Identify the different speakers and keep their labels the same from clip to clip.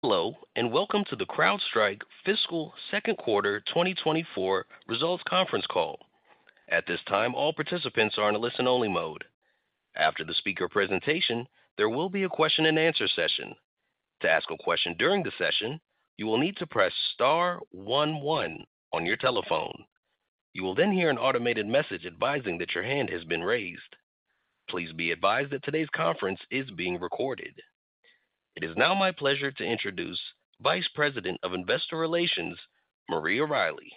Speaker 1: Hello, and welcome to the CrowdStrike Fiscal Second Quarter 2024 Results Conference Call. At this time, all participants are in a listen-only mode. After the speaker presentation, there will be a question-and-answer session. To ask a question during the session, you will need to press star 11 on your telephone. You will then hear an automated message advising that your hand has been raised. Please be advised that today's conference is being recorded. It is now my pleasure to introduce Vice President of Investor Relations, Maria Riley.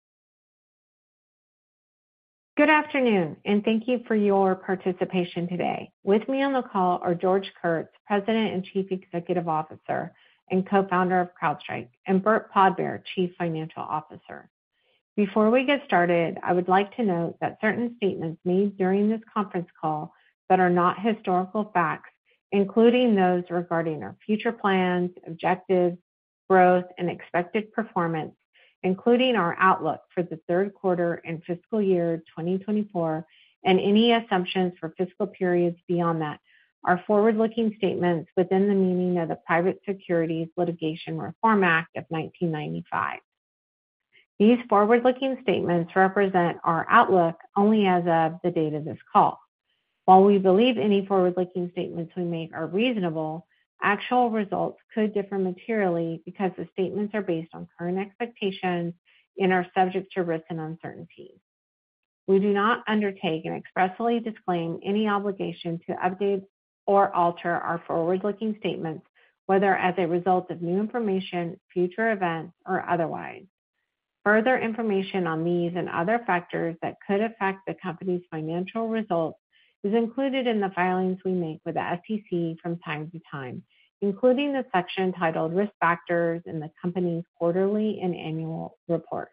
Speaker 2: Good afternoon, and thank you for your participation today. With me on the call are George Kurtz, President and Chief Executive Officer and co-founder of CrowdStrike, and Burt Podbere, Chief Financial Officer. Before we get started, I would like to note that certain statements made during this conference call that are not historical facts, including those regarding our future plans, objectives, growth, and expected performance, including our outlook for the third quarter and fiscal year 2024, and any assumptions for fiscal periods beyond that, are forward-looking statements within the meaning of the Private Securities Litigation Reform Act of 1995. These forward-looking statements represent our outlook only as of the date of this call. While we believe any forward-looking statements we make are reasonable, actual results could differ materially because the statements are based on current expectations and are subject to risks and uncertainties. We do not undertake and expressly disclaim any obligation to update or alter our forward-looking statements, whether as a result of new information, future events, or otherwise. Further information on these and other factors that could affect the company's financial results is included in the filings we make with the SEC from time to time, including the section titled Risk Factors in the company's quarterly and annual report.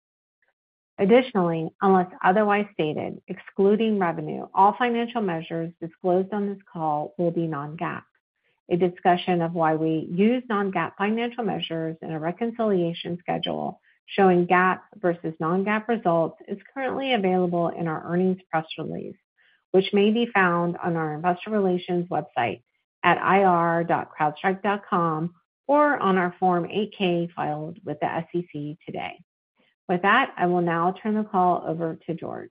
Speaker 2: Additionally, unless otherwise stated, excluding revenue, all financial measures disclosed on this call will be non-GAAP. A discussion of why we use non-GAAP financial measures and a reconciliation schedule showing GAAP versus non-GAAP results is currently available in our earnings press release, which may be found on our investor relations website at ir.crowdstrike.com or on our Form 8-K filed with the SEC today. With that, I will now turn the call over to George.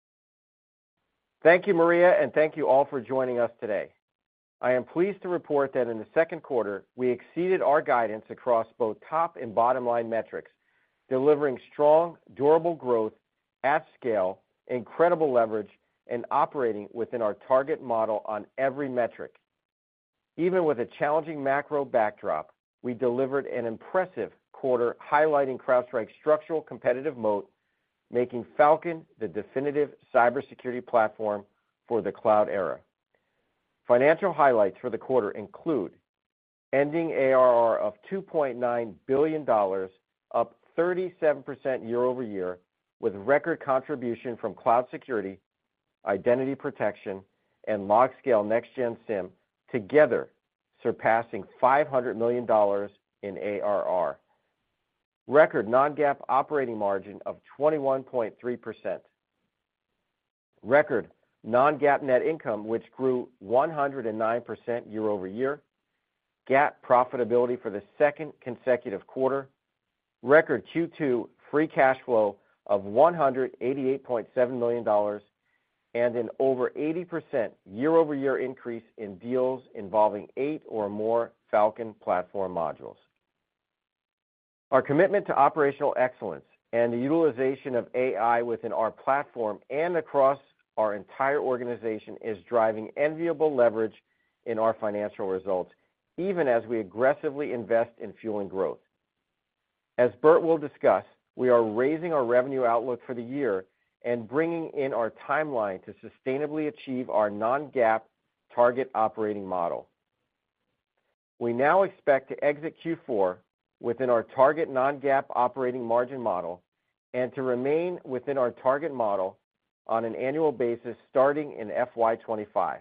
Speaker 3: Thank you, Maria, and thank you all for joining us today. I am pleased to report that in the second quarter, we exceeded our guidance across both top and bottom line metrics, delivering strong, durable growth at scale, incredible leverage, and operating within our target model on every metric. Even with a challenging macro backdrop, we delivered an impressive quarter highlighting CrowdStrike's structural competitive moat, making Falcon the definitive cybersecurity platform for the cloud era. Financial highlights for the quarter include ending ARR of $2.9 billion, up 37% year over year, with record contribution from cloud security, identity protection, and LogScale Next-Gen SIEM, together surpassing $500 million in ARR. Record non-GAAP operating margin of 21.3%. Record non-GAAP net income, which grew 109% year over year. GAAP profitability for the second consecutive quarter. Record Q2 free cash flow of $188.7 million, and an over 80% year-over-year increase in deals involving 8 or more Falcon platform modules. Our commitment to operational excellence and the utilization of AI within our platform and across our entire organization is driving enviable leverage in our financial results, even as we aggressively invest in fueling growth. As Burt will discuss, we are raising our revenue outlook for the year and bringing in our timeline to sustainably achieve our non-GAAP target operating model. We now expect to exit Q4 within our target non-GAAP operating margin model and to remain within our target model on an annual basis starting in FY25.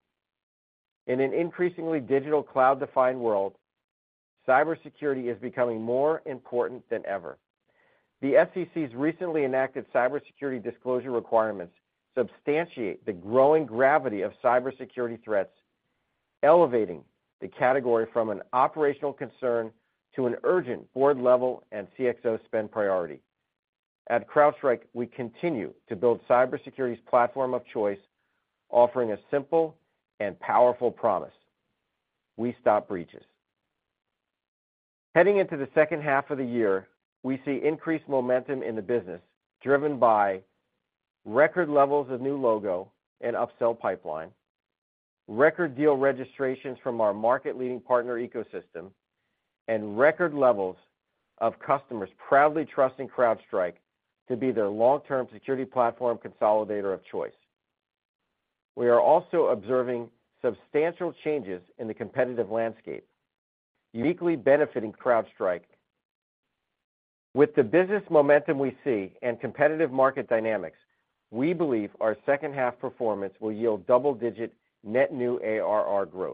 Speaker 3: In an increasingly digital cloud-defined world, cybersecurity is becoming more important than ever. The SEC's recently enacted cybersecurity disclosure requirements substantiate the growing gravity of cybersecurity threats, elevating the category from an operational concern to an urgent board level and CXO spend priority. At CrowdStrike, we continue to build cybersecurity's platform of choice, offering a simple and powerful promise: we stop breaches. Heading into the second half of the year, we see increased momentum in the business, driven by record levels of new logo and upsell pipeline, record deal registrations from our market-leading partner ecosystem, and record levels of customers proudly trusting CrowdStrike to be their long-term security platform consolidator of choice. We are also observing substantial changes in the competitive landscape, uniquely benefiting CrowdStrike. With the business momentum we see and competitive market dynamics, we believe our second half performance will yield double-digit net new ARR growth.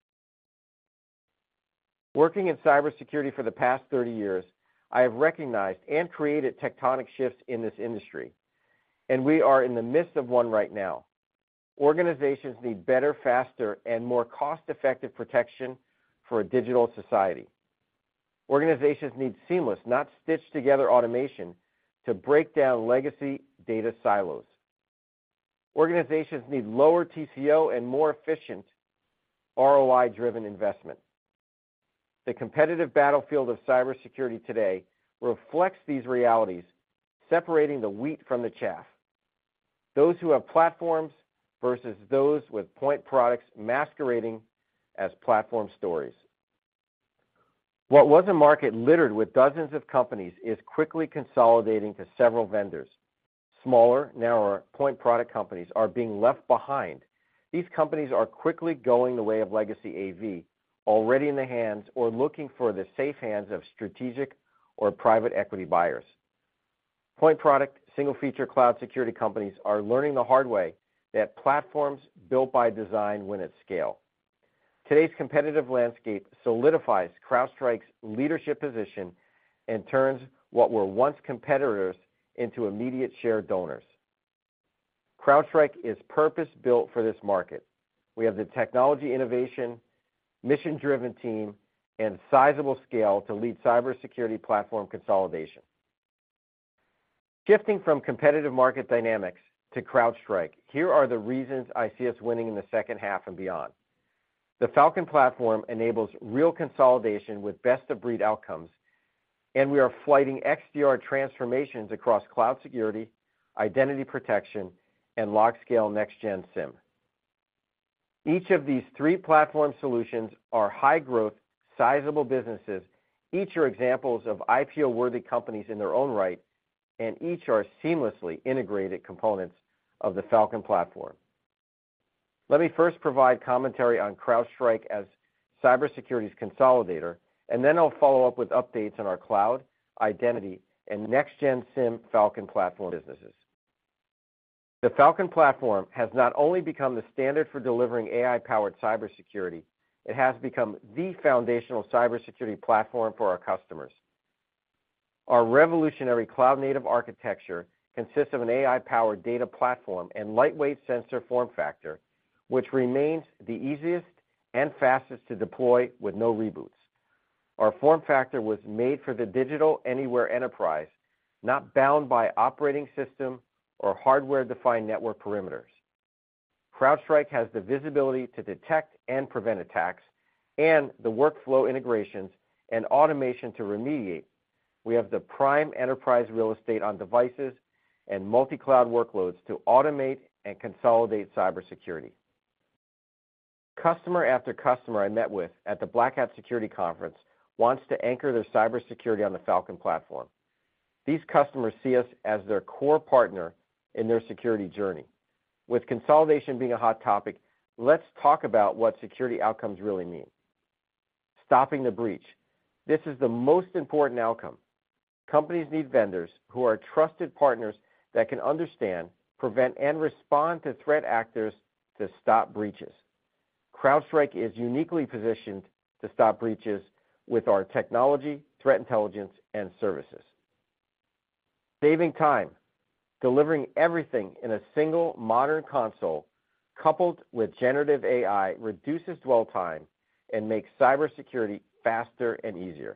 Speaker 3: Working in cybersecurity for the past 30 years, I have recognized and created tectonic shifts in this industry, and we are in the midst of one right now. Organizations need better, faster, and more cost-effective protection for a digital society. Organizations need seamless, not stitched-together automation to break down legacy data silos. Organizations need lower TCO and more efficient ROI-driven investment. The competitive battlefield of cybersecurity today reflects these realities, separating the wheat from the chaff. Those who have platforms versus those with point products masquerading as platform stories. What was a market littered with dozens of companies is quickly consolidating to several vendors. Smaller, narrower point product companies are being left behind. These companies are quickly going the way of legacy AV, already in the hands or looking for the safe hands of strategic or private equity buyers. Point product, single-feature cloud security companies are learning the hard way that platforms built by design win at scale. Today's competitive landscape solidifies CrowdStrike's leadership position and turns what were once competitors into immediate share donors. CrowdStrike is purpose-built for this market. We have the technology innovation, mission-driven team, and sizable scale to lead cybersecurity platform consolidation. Shifting from competitive market dynamics to CrowdStrike, here are the reasons I see us winning in the second half and beyond. The Falcon platform enables real consolidation with best-of-breed outcomes, and we are flighting XDR transformations across cloud security, identity protection, and LogScale Next-Gen SIEM. Each of these three platform solutions are high-growth, sizable businesses. Each are examples of IPO-worthy companies in their own right, and each are seamlessly integrated components of the Falcon platform. Let me first provide commentary on CrowdStrike as cybersecurity's consolidator, and then I'll follow up with updates on our cloud, identity, and Next-Gen SIEM Falcon platform businesses. The Falcon platform has not only become the standard for delivering AI-powered cybersecurity, it has become the foundational cybersecurity platform for our customers. Our revolutionary cloud-native architecture consists of an AI-powered data platform and lightweight sensor form factor, which remains the easiest and fastest to deploy with no reboots. Our form factor was made for the digital anywhere enterprise, not bound by operating system or hardware-defined network perimeters. CrowdStrike has the visibility to detect and prevent attacks and the workflow integrations and automation to remediate. We have the prime enterprise real estate on devices and multi-cloud workloads to automate and consolidate cybersecurity. Customer after customer I met with at the Black Hat Security Conference wants to anchor their cybersecurity on the Falcon platform. These customers see us as their core partner in their security journey. With consolidation being a hot topic, let's talk about what security outcomes really mean. Stopping the breach. This is the most important outcome. Companies need vendors who are trusted partners that can understand, prevent, and respond to threat actors to stop breaches. CrowdStrike is uniquely positioned to stop breaches with our technology, threat intelligence, and services. Saving time. Delivering everything in a single modern console coupled with generative AI reduces dwell time and make cybersecurity faster and easier.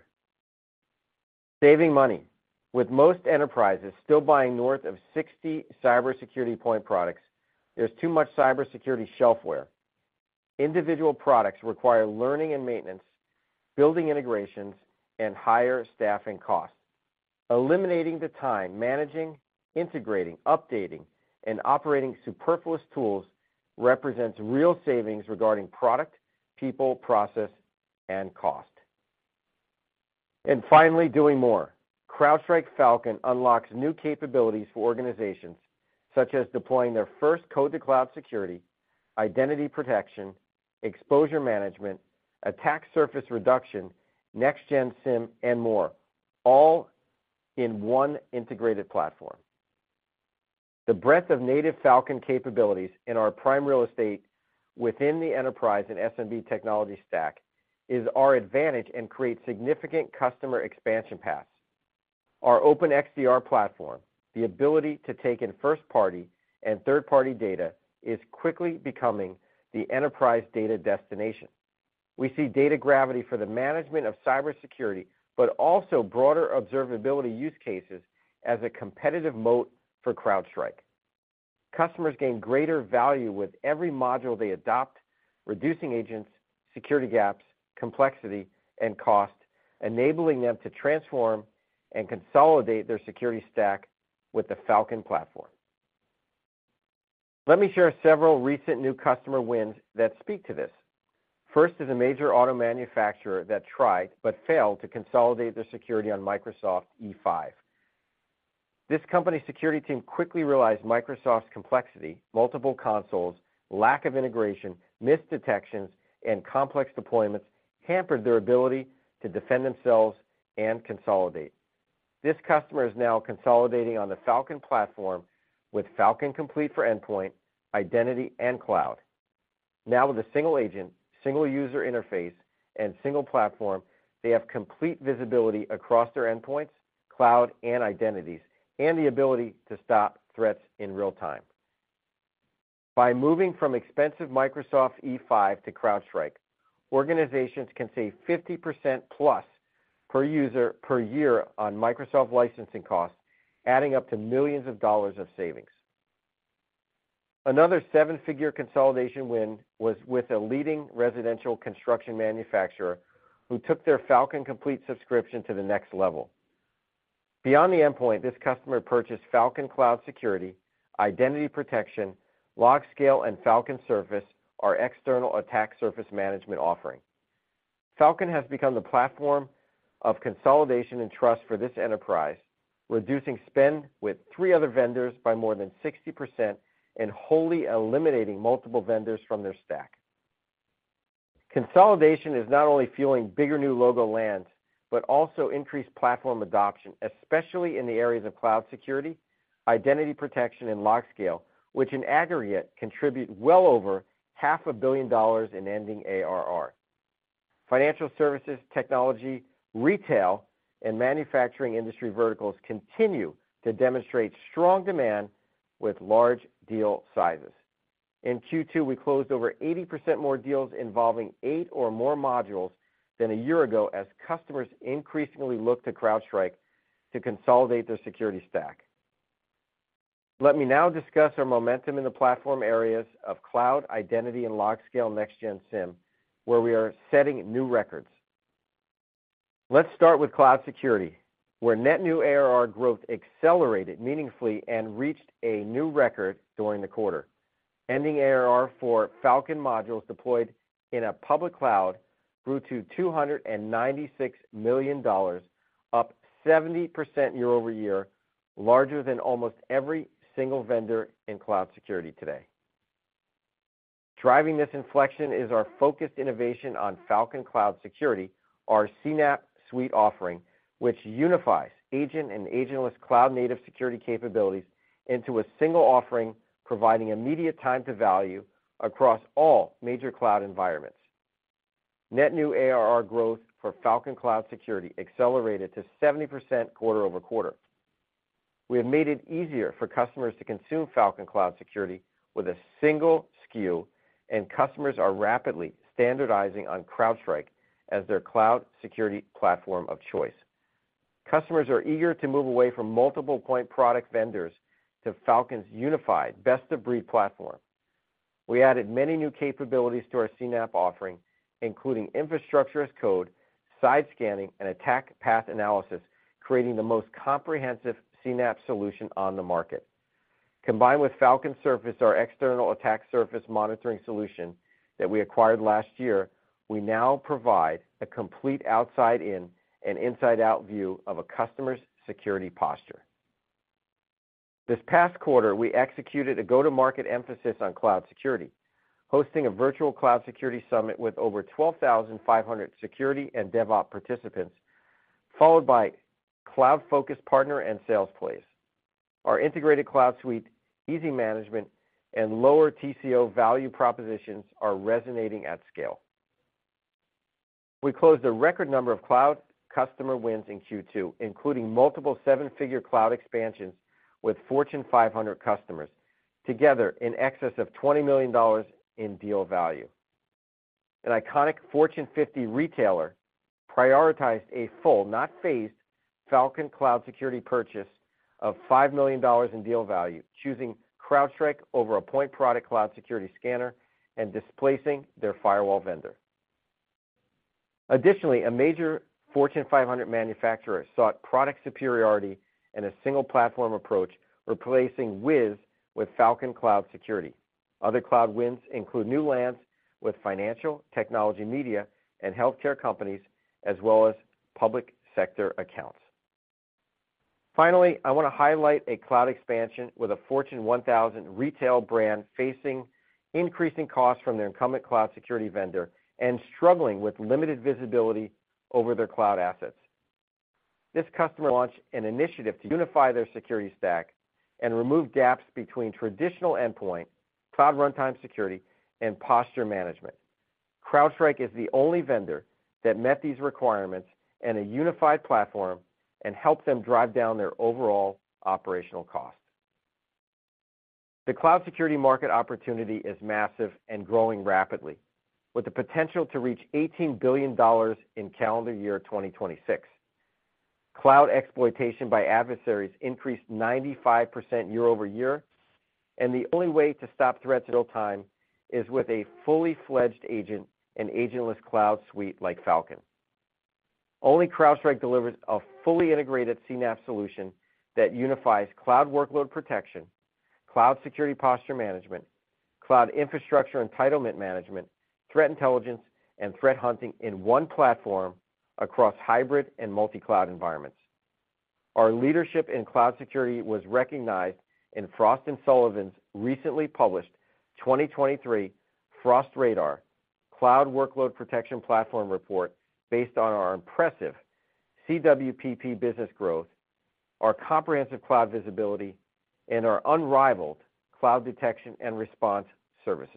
Speaker 3: Saving money. With most enterprises still buying north of 60 cybersecurity point products, there's too much cybersecurity shelfware. Individual products require learning and maintenance, building integrations, and higher staffing costs. Eliminating the time managing, integrating, updating, and operating superfluous tools represents real savings regarding product, people, process, and cost. And finally, doing more. CrowdStrike Falcon unlocks new capabilities for organizations, such as deploying their first code-to-cloud security, identity protection, exposure management, attack surface reduction, next-gen SIEM, and more, all in one integrated platform. The breadth of native Falcon capabilities in our prime real estate within the enterprise and SMB technology stack is our advantage and creates significant customer expansion paths. Our open XDR platform, the ability to take in first-party and third-party data, is quickly becoming the enterprise data destination. We see data gravity for the management of cybersecurity, but also broader observability use cases as a competitive moat for CrowdStrike. Customers gain greater value with every module they adopt, reducing agents, security gaps, complexity, and cost, enabling them to transform and consolidate their security stack with the Falcon platform. Let me share several recent new customer wins that speak to this. First is a major auto manufacturer that tried but failed to consolidate their security on Microsoft E5. This company's security team quickly realized Microsoft's complexity, multiple consoles, lack of integration, missed detections, and complex deployments hampered their ability to defend themselves and consolidate. This customer is now consolidating on the Falcon platform with Falcon Complete for endpoint, identity, and cloud. Now with a single agent, single user interface, and single platform, they have complete visibility across their endpoints, cloud, and identities, and the ability to stop threats in real time. By moving from expensive Microsoft E5 to CrowdStrike, organizations can save 50% plus per user per year on Microsoft licensing costs, adding up to millions of dollars of savings. Another seven-figure consolidation win was with a leading residential construction manufacturer who took their Falcon Complete subscription to the next level. Beyond the endpoint, this customer purchased Falcon Cloud Security, Identity Protection, LogScale, and Falcon Surface, our external attack surface management offering. Falcon has become the platform of consolidation and trust for this enterprise, reducing spend with 3 other vendors by more than 60% and wholly eliminating multiple vendors from their stack. Consolidation is not only fueling bigger new logo lands, but also increased platform adoption, especially in the areas of cloud security, identity protection, and LogScale, which in aggregate contribute well over $500 million in ending ARR. Financial services, technology, retail, and manufacturing industry verticals continue to demonstrate strong demand with large deal sizes. In Q2, we closed over 80% more deals involving 8 or more modules than a year ago as customers increasingly look to CrowdStrike to consolidate their security stack. Let me now discuss our momentum in the platform areas of cloud, identity, and LogScale Next-Gen SIEM, where we are setting new records. Let's start with cloud security, where net new ARR growth accelerated meaningfully and reached a new record during the quarter. Ending ARR for Falcon modules deployed in a public cloud grew to $296 million, up 70% year over year, larger than almost every single vendor in cloud security today. Driving this inflection is our focused innovation on Falcon Cloud Security, our CNAPP suite offering, which unifies agent and agentless cloud-native security capabilities into a single offering, providing immediate time to value across all major cloud environments. Net new ARR growth for Falcon Cloud Security accelerated to 70% quarter over quarter. We have made it easier for customers to consume Falcon Cloud Security with a single SKU, and customers are rapidly standardizing on CrowdStrike as their cloud security platform of choice. Customers are eager to move away from multiple point product vendors to Falcon's unified, best-of-breed platform. We added many new capabilities to our CNAPP offering, including infrastructure as code, side scanning, and attack path analysis, creating the most comprehensive CNAPP solution on the market. Combined with Falcon Surface, our external attack surface monitoring solution that we acquired last year, we now provide a complete outside-in and inside-out view of a customer's security posture. This past quarter, we executed a go-to-market emphasis on cloud security, hosting a virtual cloud security summit with over 12,500 security and DevOps participants, followed by cloud-focused partner and sales plays. Our integrated cloud suite, easy management, and lower TCO value propositions are resonating at scale. We closed a record number of cloud customer wins in Q2, including multiple seven-figure cloud expansions with Fortune 500 customers, together in excess of $20 million in deal value. An iconic Fortune 50 retailer prioritized a full, not phased, Falcon Cloud Security purchase of $5 million in deal value, choosing CrowdStrike over a point product cloud security scanner and displacing their firewall vendor. Additionally, a major Fortune 500 manufacturer sought product superiority and a single platform approach, replacing Wiz with Falcon Cloud Security. Other cloud wins include new lands with financial, technology, media, and healthcare companies, as well as public sector accounts. Finally, I want to highlight a cloud expansion with a Fortune 1000 retail brand facing increasing costs from their incumbent cloud security vendor and struggling with limited visibility over their cloud assets. This customer launched an initiative to unify their security stack and remove gaps between traditional endpoint, cloud runtime security, and posture management. CrowdStrike is the only vendor that met these requirements and a unified platform and helped them drive down their overall operational costs. The cloud security market opportunity is massive and growing rapidly, with the potential to reach $18 billion in calendar year 2026. Cloud exploitation by adversaries increased 95% year over year, and the only way to stop threats in real time is with a fully fledged agent and agentless cloud suite like Falcon. Only CrowdStrike delivers a fully integrated CNAPP solution that unifies cloud workload protection, cloud security posture management, cloud infrastructure entitlement management, threat intelligence, and threat hunting in one platform across hybrid and multi-cloud environments. Our leadership in cloud security was recognized in Frost & Sullivan's recently published 2023 Frost Radar Cloud Workload Protection Platform report based on our impressive CWPP business growth, our comprehensive cloud visibility, and our unrivaled cloud detection and response services.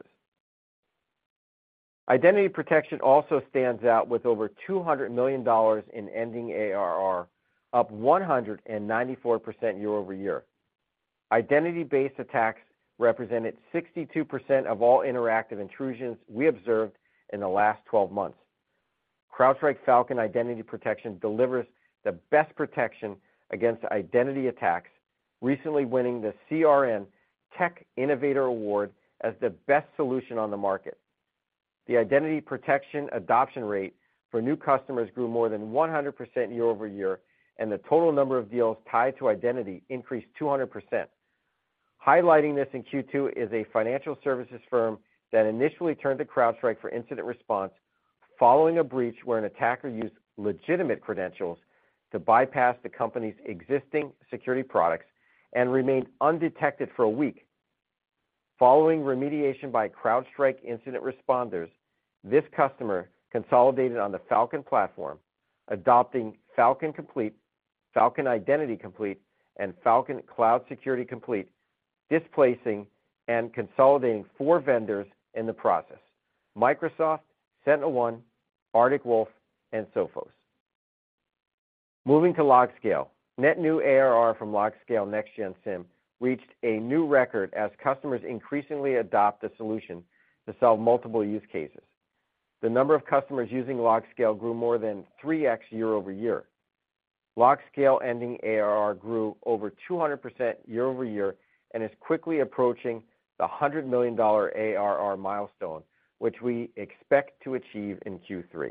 Speaker 3: Identity protection also stands out with over $200 million in ending ARR, up 194% year over year. Identity-based attacks represented 62% of all interactive intrusions we observed in the last 12 months. CrowdStrike Falcon Identity Protection delivers the best protection against identity attacks, recently winning the CRN Tech Innovator Award as the best solution on the market. The identity protection adoption rate for new customers grew more than 100% year over year, and the total number of deals tied to identity increased 200%. Highlighting this in Q2 is a financial services firm that initially turned to CrowdStrike for incident response following a breach where an attacker used legitimate credentials to bypass the company's existing security products and remained undetected for a week. Following remediation by CrowdStrike incident responders, this customer consolidated on the Falcon platform, adopting Falcon Complete, Falcon Identity Complete, and Falcon Cloud Security Complete, displacing and consolidating 4 vendors in the process: Microsoft, SentinelOne, Arctic Wolf, and Sophos. Moving to LogScale, net new ARR from LogScale Next-Gen SIEM reached a new record as customers increasingly adopt the solution to solve multiple use cases. The number of customers using LogScale grew more than 3x year over year. LogScale ending ARR grew over 200% year over year and is quickly approaching the $100 million ARR milestone, which we expect to achieve in Q3.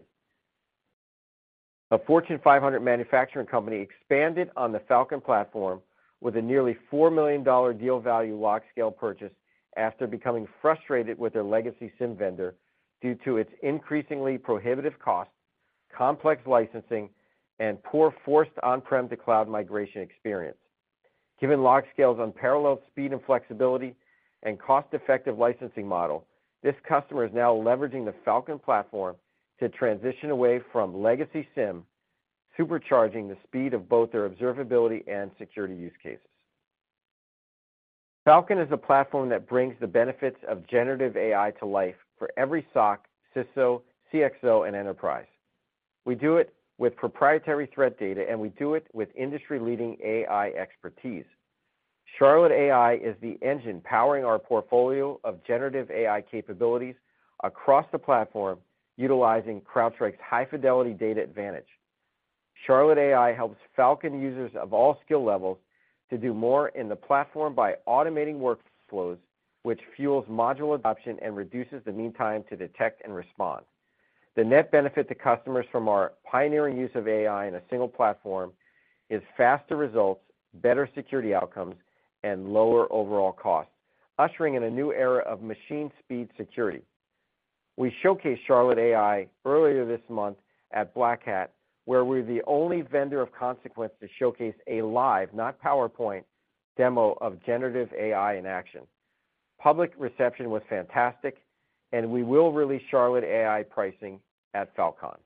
Speaker 3: A Fortune 500 manufacturing company expanded on the Falcon platform with a nearly $4 million deal value LogScale purchase after becoming frustrated with their legacy SIEM vendor due to its increasingly prohibitive costs, complex licensing, and poor forced on-prem to cloud migration experience. Given LogScale's unparalleled speed and flexibility and cost-effective licensing model, this customer is now leveraging the Falcon platform to transition away from legacy SIEM, supercharging the speed of both their observability and security use cases. Falcon is a platform that brings the benefits of generative AI to life for every SOC, CISO, CXO, and enterprise. We do it with proprietary threat data, and we do it with industry-leading AI expertise. Charlotte AI is the engine powering our portfolio of generative AI capabilities across the platform, utilizing CrowdStrike's high-fidelity data advantage. Charlotte AI helps Falcon users of all skill levels to do more in the platform by automating workflows, which fuels module adoption and reduces the mean time to detect and respond. The net benefit to customers from our pioneering use of AI in a single platform is faster results, better security outcomes, and lower overall costs, ushering in a new era of machine speed security. We showcased Charlotte AI earlier this month at Black Hat, where we're the only vendor of consequence to showcase a live, not PowerPoint, demo of generative AI in action. Public reception was fantastic, and we will release Charlotte AI pricing at Falcon.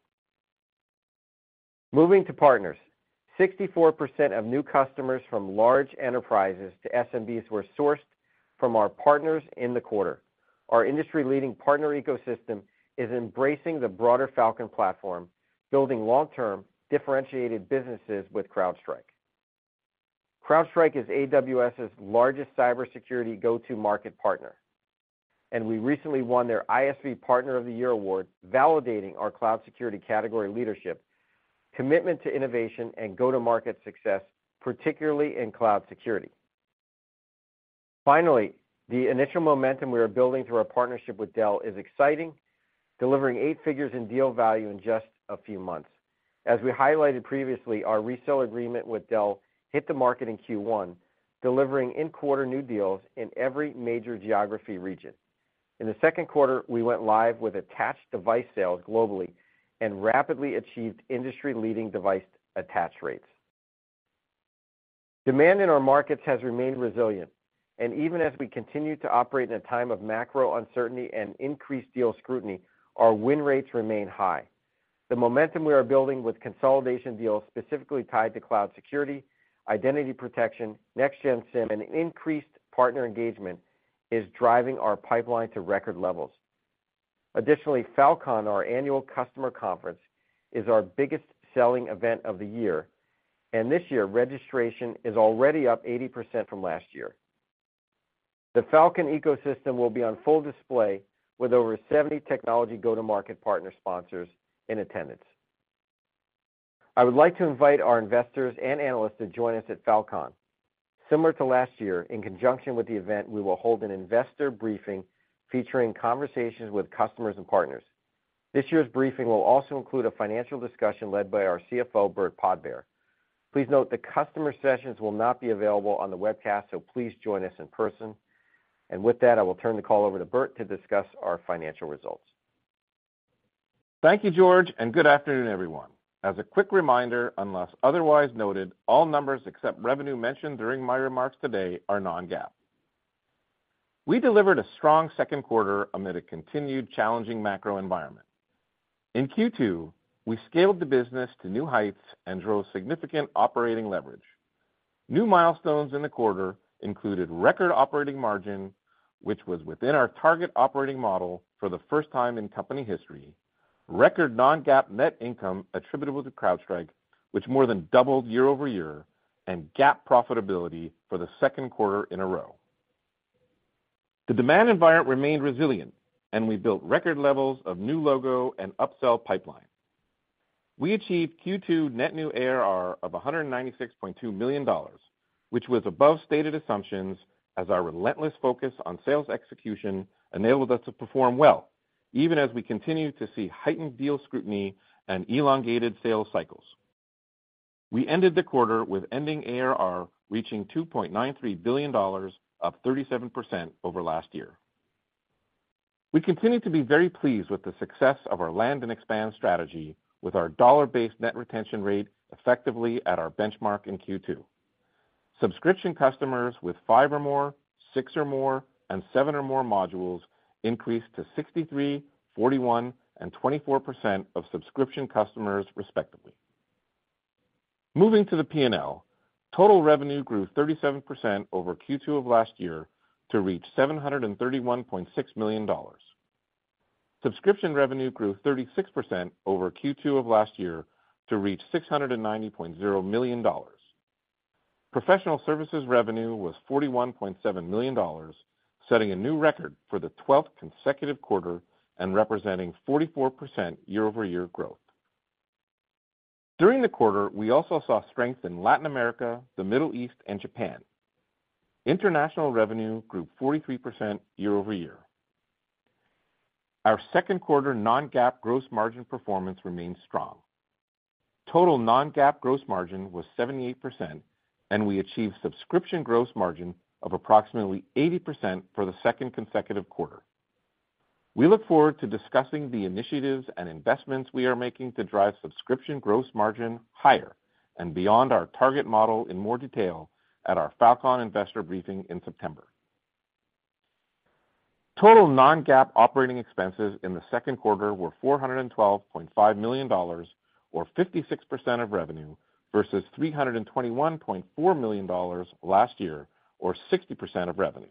Speaker 3: Moving to partners, 64% of new customers from large enterprises to SMBs were sourced from our partners in the quarter. Our industry-leading partner ecosystem is embracing the broader Falcon platform, building long-term, differentiated businesses with CrowdStrike. CrowdStrike is AWS's largest cybersecurity go-to-market partner, and we recently won their ISV Partner of the Year award, validating our cloud security category leadership, commitment to innovation, and go-to-market success, particularly in cloud security. Finally, the initial momentum we are building through our partnership with Dell is exciting, delivering 8 figures in deal value in just a few months. As we highlighted previously, our resale agreement with Dell hit the market in Q1, delivering in-quarter new deals in every major geography region. In the second quarter, we went live with attached device sales globally and rapidly achieved industry-leading device attach rates. Demand in our markets has remained resilient, and even as we continue to operate in a time of macro uncertainty and increased deal scrutiny, our win rates remain high. The momentum we are building with consolidation deals specifically tied to cloud security, identity protection, next-gen SIEM, and increased partner engagement is driving our pipeline to record levels. Additionally, Falcon, our annual customer conference, is our biggest selling event of the year, and this year registration is already up 80% from last year. The Falcon ecosystem will be on full display with over 70 technology go-to-market partner sponsors in attendance. I would like to invite our investors and analysts to join us at Falcon. Similar to last year, in conjunction with the event, we will hold an investor briefing featuring conversations with customers and partners. This year's briefing will also include a financial discussion led by our CFO, Burt Podbere. Please note the customer sessions will not be available on the webcast, so please join us in person. And with that, I will turn the call over to Burt to discuss our financial results.
Speaker 4: Thank you, George, and good afternoon, everyone. As a quick reminder, unless otherwise noted, all numbers except revenue mentioned during my remarks today are non-GAAP. We delivered a strong second quarter amid a continued challenging macro environment. In Q2, we scaled the business to new heights and drove significant operating leverage. New milestones in the quarter included record operating margin, which was within our target operating model for the first time in company history, record non-GAAP net income attributable to CrowdStrike, which more than doubled year over year, and GAAP profitability for the second quarter in a row. The demand environment remained resilient, and we built record levels of new logo and upsell pipeline. We achieved Q2 net new ARR of $196.2 million, which was above stated assumptions as our relentless focus on sales execution enabled us to perform well, even as we continue to see heightened deal scrutiny and elongated sales cycles. We ended the quarter with ending ARR reaching $2.93 billion, up 37% over last year. We continue to be very pleased with the success of our land and expand strategy, with our dollar-based net retention rate effectively at our benchmark in Q2. Subscription customers with 5 or more, 6 or more, and 7 or more modules increased to 63, 41, and 24% of subscription customers, respectively. Moving to the P&L, total revenue grew 37% over Q2 of last year to reach $731.6 million. Subscription revenue grew 36% over Q2 of last year to reach $690.0 million. Professional services revenue was $41.7 million, setting a new record for the 12th consecutive quarter and representing 44% year-over-year growth. During the quarter, we also saw strength in Latin America, the Middle East, and Japan. International revenue grew 43% year-over-year. Our second quarter non-GAAP gross margin performance remained strong. Total non-GAAP gross margin was 78%, and we achieved subscription gross margin of approximately 80% for the second consecutive quarter. We look forward to discussing the initiatives and investments we are making to drive subscription gross margin higher and beyond our target model in more detail at our Falcon investor briefing in September. Total non-GAAP operating expenses in the second quarter were $412.5 million, or 56% of revenue, versus $321.4 million last year, or 60% of revenue.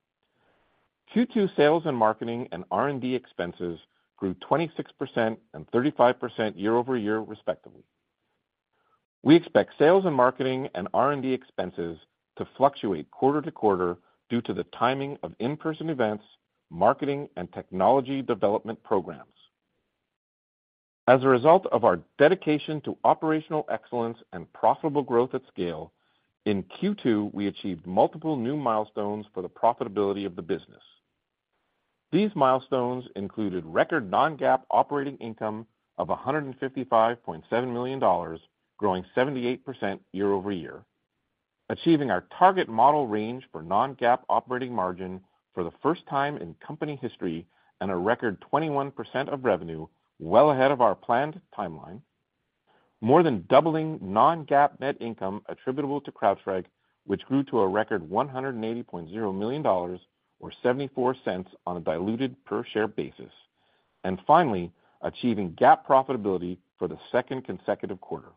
Speaker 4: Q2 sales and marketing and R&D expenses grew 26% and 35% year-over-year, respectively. We expect sales and marketing and R&D expenses to fluctuate quarter to quarter due to the timing of in-person events, marketing, and technology development programs. As a result of our dedication to operational excellence and profitable growth at scale, in Q2 we achieved multiple new milestones for the profitability of the business. These milestones included record non-GAAP operating income of $155.7 million, growing 78% year-over-year, achieving our target model range for non-GAAP operating margin for the first time in company history, and a record 21% of revenue, well ahead of our planned timeline, more than doubling non-GAAP net income attributable to CrowdStrike, which grew to a record $180.0 million, or 74 cents on a diluted per-share basis, and finally, achieving GAAP profitability for the second consecutive quarter.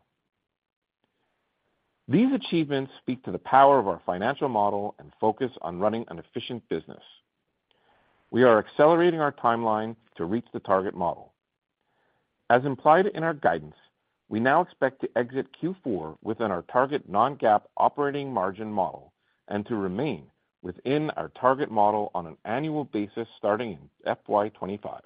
Speaker 4: These achievements speak to the power of our financial model and focus on running an efficient business. We are accelerating our timeline to reach the target model. As implied in our guidance, we now expect to exit Q4 within our target non-GAAP operating margin model and to remain within our target model on an annual basis starting in FY25.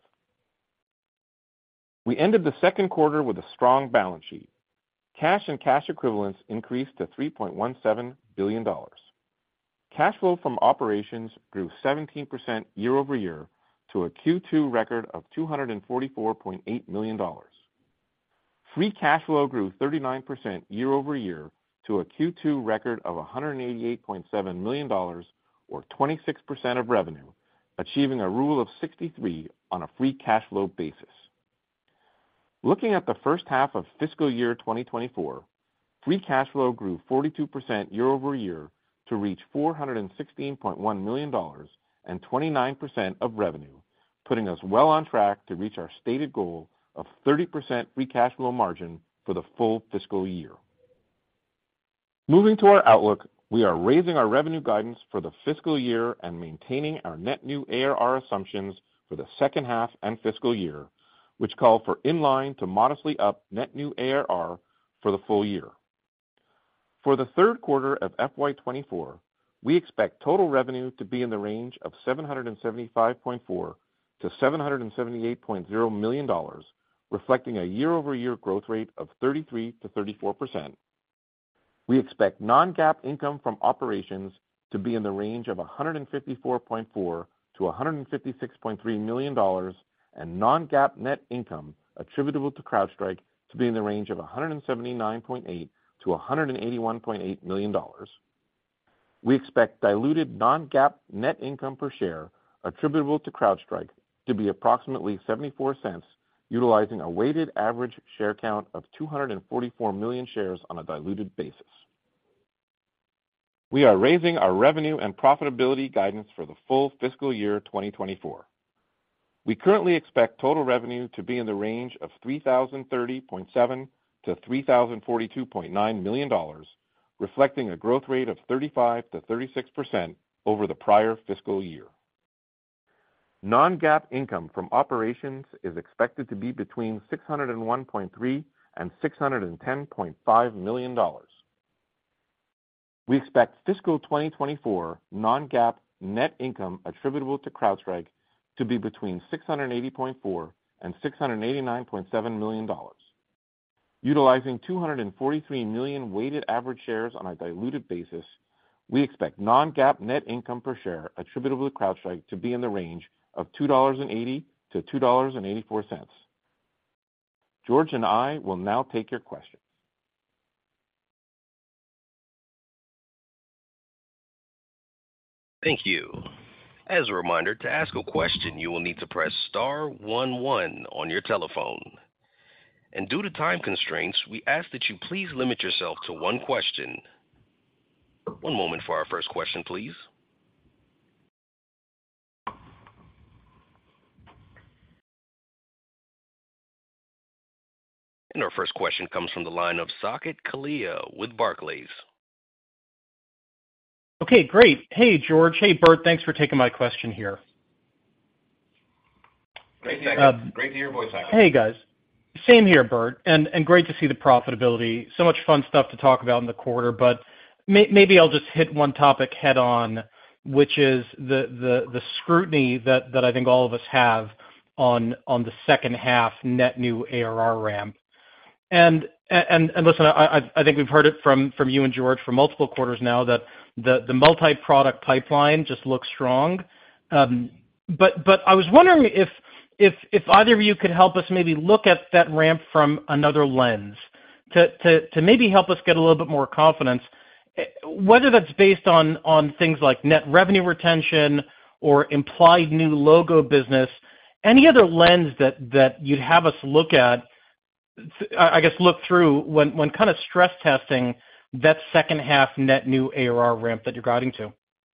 Speaker 4: We ended the second quarter with a strong balance sheet. Cash and cash equivalents increased to $3.17 billion. Cash flow from operations grew 17% year-over-year to a Q2 record of $244.8 million. Free cash flow grew 39% year-over-year to a Q2 record of $188.7 million, or 26% of revenue, achieving a rule of 63 on a free cash flow basis. Looking at the first half of fiscal year 2024, free cash flow grew 42% year-over-year to reach $416.1 million and 29% of revenue, putting us well on track to reach our stated goal of 30% free cash flow margin for the full fiscal year. Moving to our outlook, we are raising our revenue guidance for the fiscal year and maintaining our net new ARR assumptions for the second half and fiscal year, which call for in-line to modestly up net new ARR for the full year. For the third quarter of FY24, we expect total revenue to be in the range of $775.4 to $778.0 million, reflecting a year-over-year growth rate of 33 to 34%. We expect non-GAAP income from operations to be in the range of $154.4 to $156.3 million, and non-GAAP net income attributable to CrowdStrike to be in the range of $179.8 to $181.8 million. We expect diluted non-GAAP net income per share attributable to CrowdStrike to be approximately 74 cents, utilizing a weighted average share count of 244 million shares on a diluted basis. We are raising our revenue and profitability guidance for the full fiscal year 2024. We currently expect total revenue to be in the range of $3,030.7 to $3,042.9 million, reflecting a growth rate of 35 to 36% over the prior fiscal year. Non-GAAP income from operations is expected to be between $601.3 and $610.5 million. We expect fiscal 2024 non-GAAP net income attributable to CrowdStrike to be between $680.4 and $689.7 million. Utilizing 243 million weighted average shares on a diluted basis, we expect non-GAAP net income per share attributable to CrowdStrike to be in the range of $2.80 to $2.84. George and I will now take your questions.
Speaker 1: Thank you. As a reminder, to ask a question, you will need to press star 11 on your telephone. And due to time constraints, we ask that you please limit yourself to one question. One moment for our first question, please. And our first question comes from the line of Saket Kalia with Barclays.
Speaker 5: Okay, great. Hey, George. Hey, Burt. Thanks for taking my question here.
Speaker 3: Great to hear your voice, Saket.
Speaker 5: Hey, guys. Same here, Burt, and great to see the profitability. So much fun stuff to talk about in the quarter, but maybe I'll just hit one topic head on, which is the scrutiny that I think all of us have on the second half net new ARR ramp. And listen, I think we've heard it from you and George for multiple quarters now that the multi-product pipeline just looks strong. But I was wondering if either of you could help us maybe look at that ramp from another lens to maybe help us get a little bit more confidence, whether that's based on things like net revenue retention or implied new logo business, any other lens that you'd have us look at, I guess, look through when kind of stress testing that second half net new ARR ramp that you're guiding to.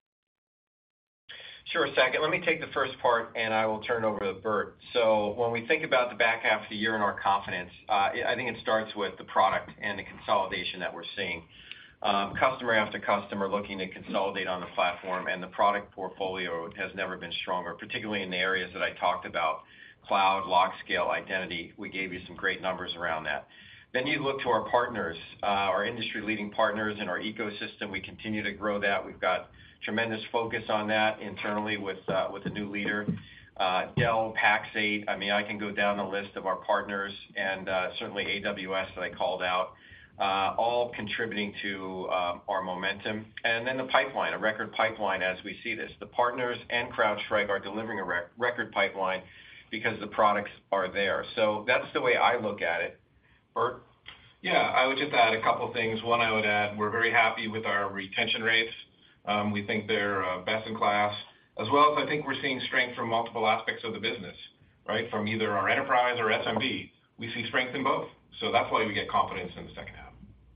Speaker 3: Sure, Saket. Let me take the first part, and I will turn it over to Burt. So when we think about the back half of the year and our confidence, I think it starts with the product and the consolidation that we're seeing. Customer after customer looking to consolidate on the platform, and the product portfolio has never been stronger, particularly in the areas that I talked about: cloud, LogScale, identity. We gave you some great numbers around that. Then you look to our partners, our industry-leading partners in our ecosystem. We continue to grow that. We've got tremendous focus on that internally with a new leader. Dell, Pax8, I mean, I can go down the list of our partners, and certainly AWS that I called out, all contributing to our momentum. And then the pipeline, a record pipeline as we see this. The partners and CrowdStrike are delivering a record pipeline because the products are there. So that's the way I look at it. Burt?
Speaker 6: Yeah, I would just add a couple of things. One, I would add we're very happy with our retention rates. We think they're best in class, as well as I think we're seeing strength from multiple aspects of the business, right? From either our enterprise or SMB. We see strength in both. So that's why we get confidence in the second half.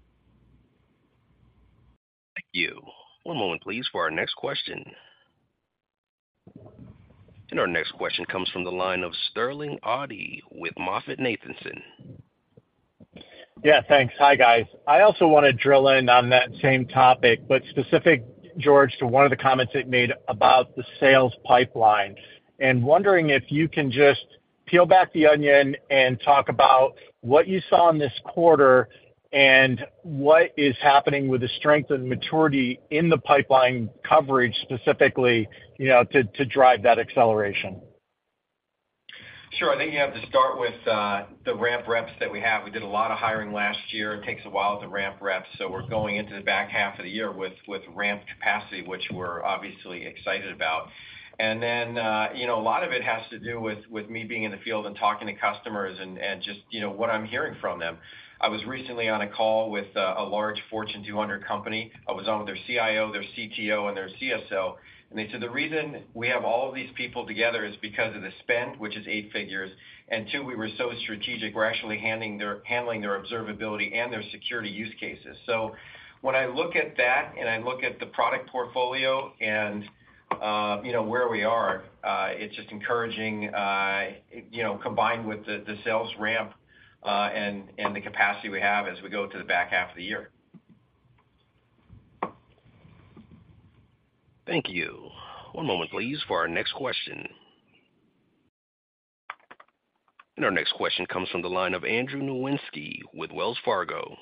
Speaker 1: Thank you. One moment, please, for our next question. And our next question comes from the line of Sterling Auty with MoffettNathanson.
Speaker 7: Yeah, thanks. Hi, guys. I also want to drill in on that same topic, but specific, George, to one of the comments that you made about the sales pipeline, and wondering if you can just peel back the onion and talk about what you saw in this quarter and what is happening with the strength and maturity in the pipeline coverage specifically, to drive that acceleration.
Speaker 3: Sure. I think you have to start with the ramp reps that we have. We did a lot of hiring last year. It takes a while to ramp reps, so we're going into the back half of the year with ramp capacity, which we're obviously excited about. And then, a lot of it has to do with me being in the field and talking to customers and just, what I'm hearing from them. I was recently on a call with a large Fortune 200 company. I was on with their CIO, their CTO, and their CSO. And they said the reason we have all of these people together is because of the spend, which is 8 figures, and 2, we were so strategic, we're actually handling their observability and their security use cases. So when I look at that and I look at the product portfolio and where we are, it's just encouraging, combined with the sales ramp and the capacity we have as we go to the back half of the year.
Speaker 1: Thank you. One moment, please, for our next question. And our next question comes from the line of Andrew Nowinski with Wells Fargo.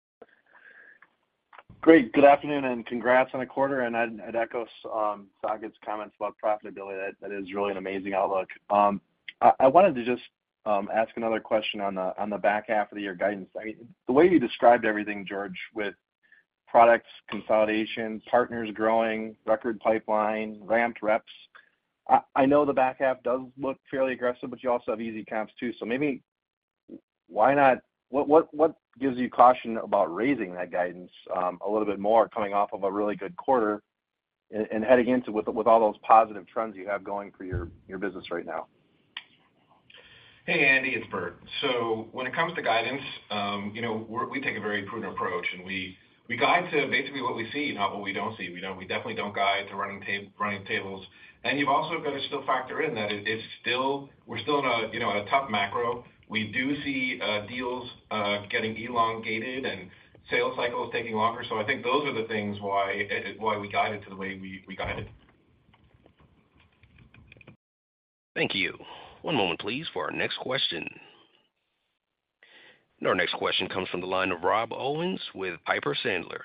Speaker 8: Great. Good afternoon, and congrats on the quarter. And I'd echo Saket's comments about profitability. That is really an amazing outlook. I wanted to just ask another question on the back half of the year guidance. I mean, the way you described everything, George, with products consolidation, partners growing, record pipeline, ramped reps. I know the back half does look fairly aggressive, but you also have easy comps too. So maybe why not? What gives you caution about raising that guidance a little bit more, coming off of a really good quarter and heading into with all those positive trends you have going for your business right now?
Speaker 6: Hey, Andy, it's Burt. So when it comes to guidance, we take a very prudent approach, and we guide to basically what we see, not what we don't see. We definitely don't guide to running tables. And you've also got to still factor in that we're still in a tough macro. We do see deals getting elongated and sales cycles taking longer. So I think those are the things why we guided to the way we guided.
Speaker 1: Thank you. One moment, please, for our next question. And our next question comes from the line of Rob Owens with Piper Sandler.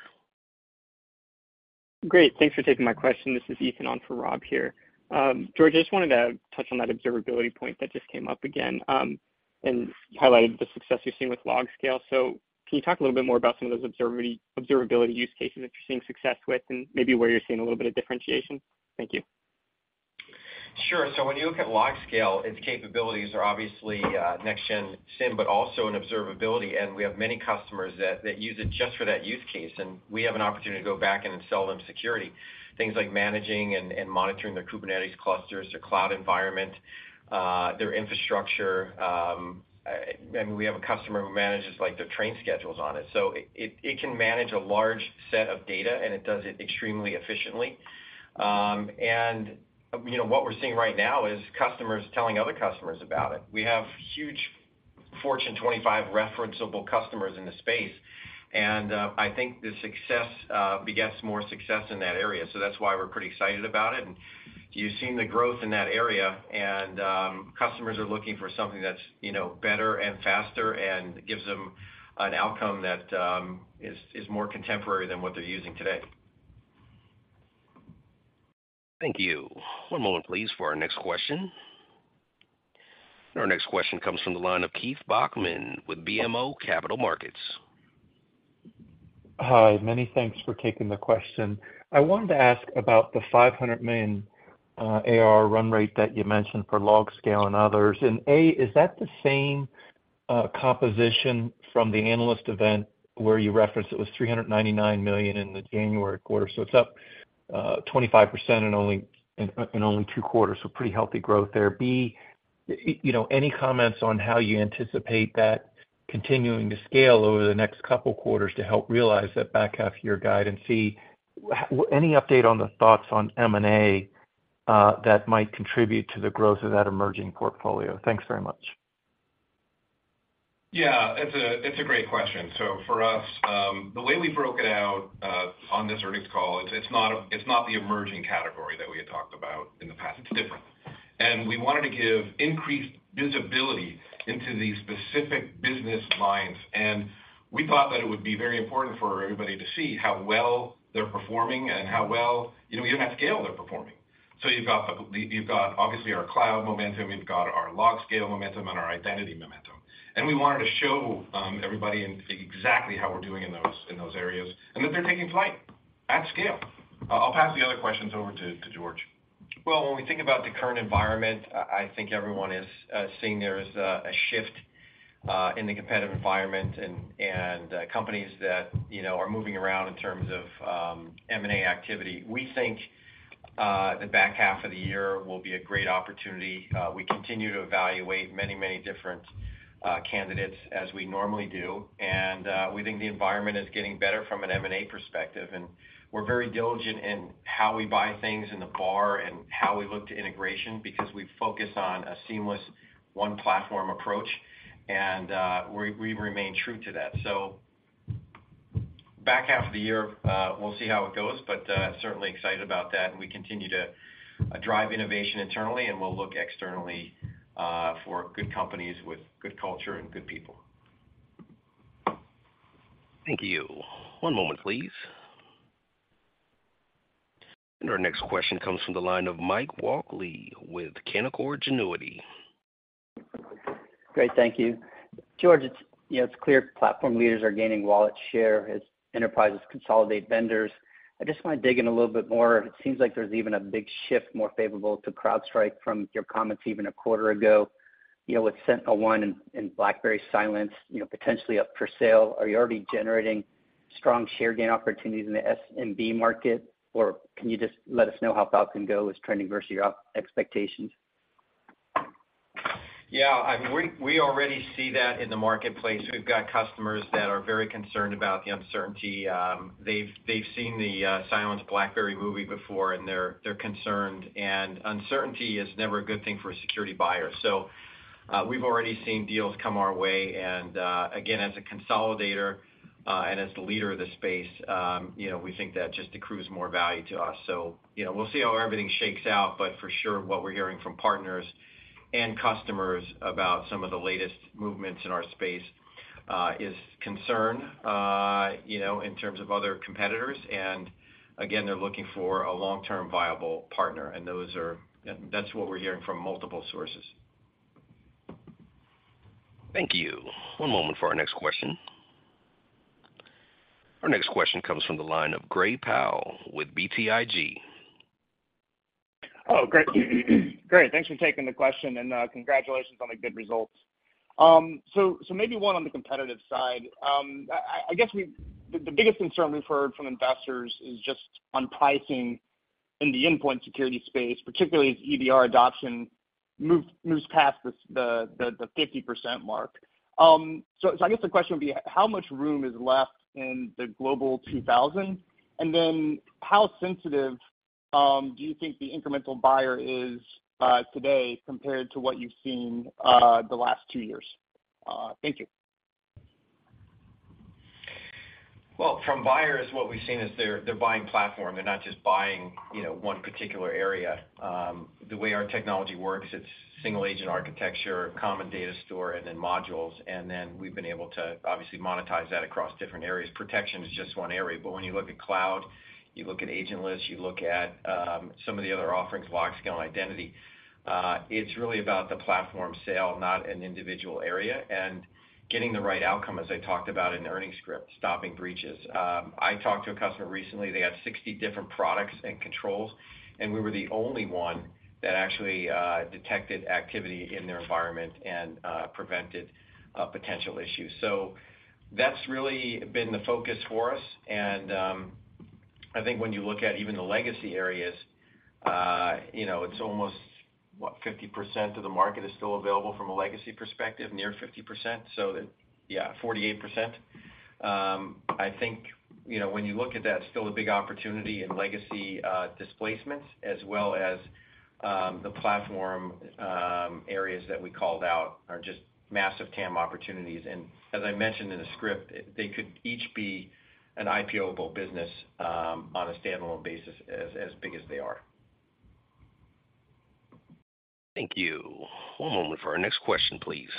Speaker 9: Great. Thanks for taking my question. This is Ethan on for Rob here. George, I just wanted to touch on that observability point that just came up again, and highlighted the success you're seeing with LogScale. So can you talk a little bit more about some of those observability use cases that you're seeing success with and maybe where you're seeing a little bit of differentiation? Thank you.
Speaker 3: Sure. So when you look at LogScale, its capabilities are obviously next-gen SIEM, but also in observability, and we have many customers that use it just for that use case, and we have an opportunity to go back in and sell them security, things like managing and monitoring their Kubernetes clusters, their cloud environment, their infrastructure. We have a customer who manages their train schedules on it. So it can manage a large set of data, and it does it extremely efficiently. What we're seeing right now is customers telling other customers about it. We have huge Fortune 25 referenceable customers in the space, and I think the success begets more success in that area. So that's why we're pretty excited about it. And you've seen the growth in that area, and customers are looking for something that's better and faster and gives them an outcome that is more contemporary than what they're using today.
Speaker 1: Thank you. One moment, please, for our next question. Our next question comes from the line of Keith Bachman with BMO Capital Markets.
Speaker 10: Hi, many thanks for taking the question. I wanted to ask about the $500 million ARR run rate that you mentioned for LogScale and others. And is that the same composition from the analyst event where you referenced it was $399 million in the January quarter? So it's up 25% in only 2 quarters, so pretty healthy growth there. B, any comments on how you anticipate that continuing to scale over the next couple quarters to help realize that back half year guide? And C, any update on the thoughts on M&A that might contribute to the growth of that emerging portfolio? Thanks very much.
Speaker 6: Yeah, it's a great question. So for us, the way we broke it out on this earnings call, it's not the emerging category that we had talked about in the past. It's different. And we wanted to give increased visibility into these specific business lines. And we thought that it would be very important for everybody to see how well they're performing and how well, even at scale, they're performing. So you've got obviously our cloud momentum, you've got our LogScale momentum, and our identity momentum. And we wanted to show everybody exactly how we're doing in those areas, and that they're taking flight at scale. I'll pass the other questions over to George.
Speaker 3: Well, when we think about the current environment, I think everyone is seeing there's a shift in the competitive environment and companies that are moving around in terms of M&A activity. We think the back half of the year will be a great opportunity. We continue to evaluate many different candidates as we normally do, and we think the environment is getting better from an M&A perspective, and we're very diligent in how we buy things in the bar and how we look to integration, because we focus on a seamless one platform approach, and we remain true to that. So back half of the year, we'll see how it goes, but certainly excited about that, and we continue to drive innovation internally, and we'll look externally for good companies with good culture and good people.
Speaker 1: Thank you. One moment, please. And our next question comes from the line of Mike Walkley with Canaccord Genuity.
Speaker 11: Great, thank you. George, it's clear platform leaders are gaining wallet share as enterprises consolidate vendors. I just want to dig in a little bit more. It seems like there's even a big shift more favorable to CrowdStrike from your comments even a quarter ago. With SentinelOne and BlackBerry Cylance, potentially up for sale. Are you already generating strong share gain opportunities in the SMB market? Or can you just let us know how Falcon Go is trending versus your expectations?
Speaker 3: Yeah, we already see that in the marketplace. We've got customers that are very concerned about the uncertainty. They've seen the Cylance BlackBerry movie before, and they're concerned. And uncertainty is never a good thing for a security buyer. So we've already seen deals come our way. And again, as a consolidator and as the leader of the space, we think that just accrues more value to us. So we'll see how everything shakes out. But for sure, what we're hearing from partners and customers about some of the latest movements in our space is concern, in terms of other competitors. And again, they're looking for a long-term viable partner. And that's what we're hearing from multiple sources.
Speaker 1: Thank you. One moment for our next question. Our next question comes from the line of Gray Powell with BTIG.
Speaker 12: Oh, great. Great. Thanks for taking the question, and congratulations on the good results. So maybe one on the competitive side. I guess the biggest concern we've heard from investors is just on pricing in the endpoint security space, particularly as EDR adoption moves past the 50% mark. So I guess the question would be, how much room is left in the Global 2000? And then how sensitive do you think the incremental buyer is today compared to what you've seen the last 2 years? Thank you.
Speaker 3: Well, from buyers, what we've seen is they're buying platform. They're not just buying, one particular area. The way our technology works, it's single agent architecture, common data store, and then modules. And then we've been able to obviously monetize that across different areas. Protection is just one area. But when you look at cloud, you look at agentless, you look at some of the other offerings, LogScale and identity, it's really about the platform sale, not an individual area, and getting the right outcome, as I talked about in the earnings script, stopping breaches. I talked to a customer recently. They had 60 different products and controls, and we were the only one that actually detected activity in their environment and prevented potential issues. So that's really been the focus for us. And I think when you look at even the legacy areas, it's almost, 50% of the market is still available from a legacy perspective, near 50%. So, 48%. I think, when you look at that, still a big opportunity in legacy displacements, as well as the platform areas that we called out are just massive TAM opportunities. And as I mentioned in the script, they could each be an IPO-able business on a standalone basis as big as they are.
Speaker 1: Thank you. One moment for our next question, please.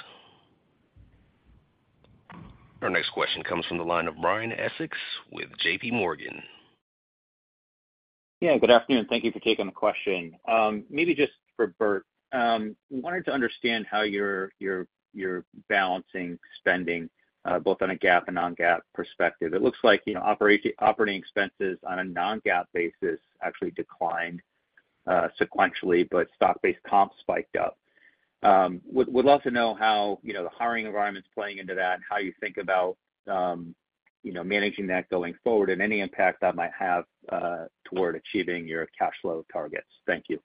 Speaker 1: Our next question comes from the line of Brian Essex with JP Morgan.
Speaker 13: Yeah, good afternoon. Thank you for taking the question. Maybe just for Burt, wanted to understand how you're balancing spending, both on a GAAP and non-GAAP perspective. It looks like, operating expenses on a non-GAAP basis actually declined sequentially, but stock-based comp spiked up. Would love to know how, the hiring environment's playing into that and how you think about, managing that going forward and any impact that might have toward achieving your cash flow targets. Thank you.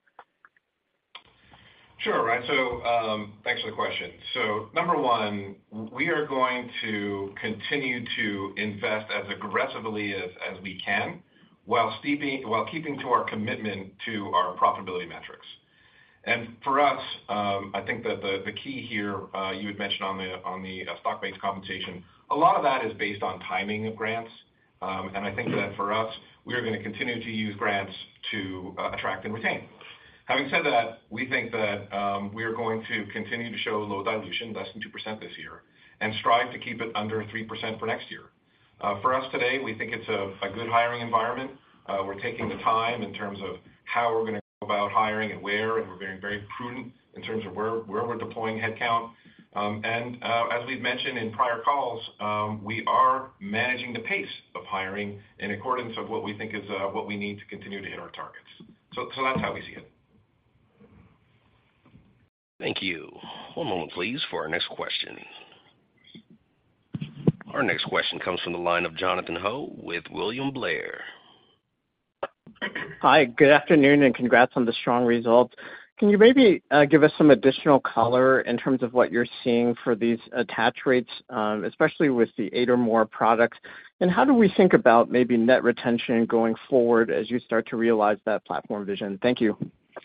Speaker 6: Sure, right. So thanks for the question. So number one, we are going to continue to invest as aggressively as we can while keeping to our commitment to our profitability metrics. And for us, I think that the key here, you had mentioned on the stock-based compensation, a lot of that is based on timing of grants. And I think that for us, we are going to continue to use grants to attract and retain. Having said that, we think that we are going to continue to show low dilution, less than 2% this year, and strive to keep it under 3% for next year. For us today, we think it's a good hiring environment. We're taking the time in terms of how we're going to go about hiring and where, and we're being very prudent in terms of where we're deploying headcount. And as we've mentioned in prior calls, we are managing the pace of hiring in accordance of what we think is what we need to continue to hit our targets. So that's how we see it.
Speaker 1: Thank you. One moment, please, for our next question. Our next question comes from the line of Jonathan Ho with William Blair.
Speaker 14: Hi, good afternoon, and congrats on the strong results. Can you maybe give us some additional color in terms of what you're seeing for these attach rates, especially with the 8 or more products? And how do we think about maybe net retention going forward as you start to realize that platform vision? Thank you.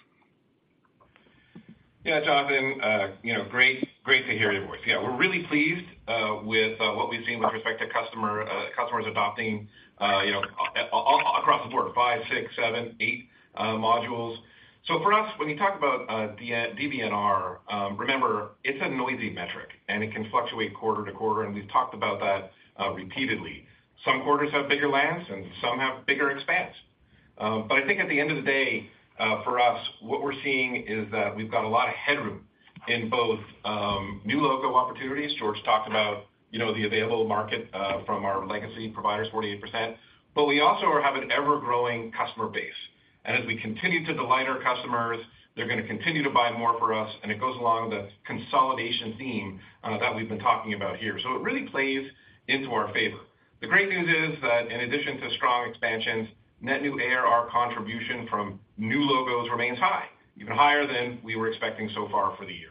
Speaker 6: Yeah, Jonathan, great to hear your voice. Yeah, we're really pleased with what we've seen with respect to customers adopting, across the board, 5, 6, 7, 8 modules. So for us, when you talk about DBNR, remember, it's a noisy metric, and it can fluctuate quarter to quarter, and we've talked about that repeatedly. Some quarters have bigger lands, and some have bigger expands. But I think at the end of the day, for us, what we're seeing is that we've got a lot of headroom in both new logo opportunities. George talked about, the available market from our legacy providers, 48%. But we also have an ever-growing customer base. And as we continue to delight our customers, they're going to continue to buy more for us, and it goes along the consolidation theme that we've been talking about here. So it really plays into our favor. The great news is that in addition to strong expansions, net new ARR contribution from new logos remains high, even higher than we were expecting so far for the year.